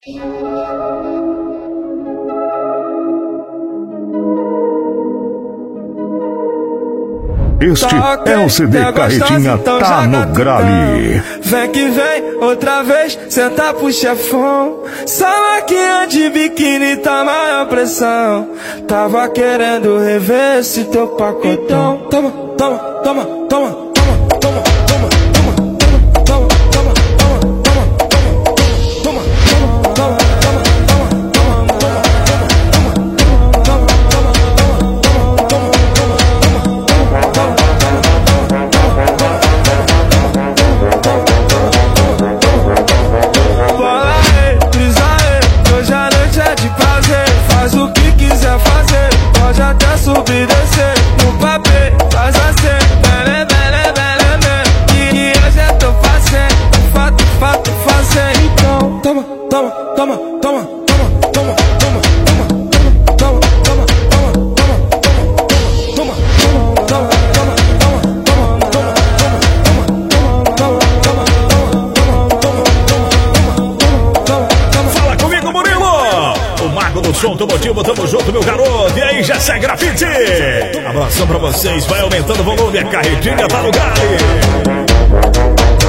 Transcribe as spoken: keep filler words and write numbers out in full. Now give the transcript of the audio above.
Este é o C D Carretinha Tá no Grale. Vem que vem, outra vez, senta pro chefão. Só maquinha de biquíni tá maior pressão. Tava querendo rever esse teu pacotão. Toma, toma, toma, toma. Subir e descer no papel, faz assim, bele, bele, bele, bele. E hoje eu tô fazendo, fato, fato, fazendo. Então, toma, toma, toma, toma, toma, toma, toma, toma, toma, toma, toma, toma, toma. Fala comigo, Murilo! O mago do som automotivo, tamo junto, meu garoto. E aí, já segue grafite. Abração pra vocês, vai aumentando o volume, a carretinha tá no Grale.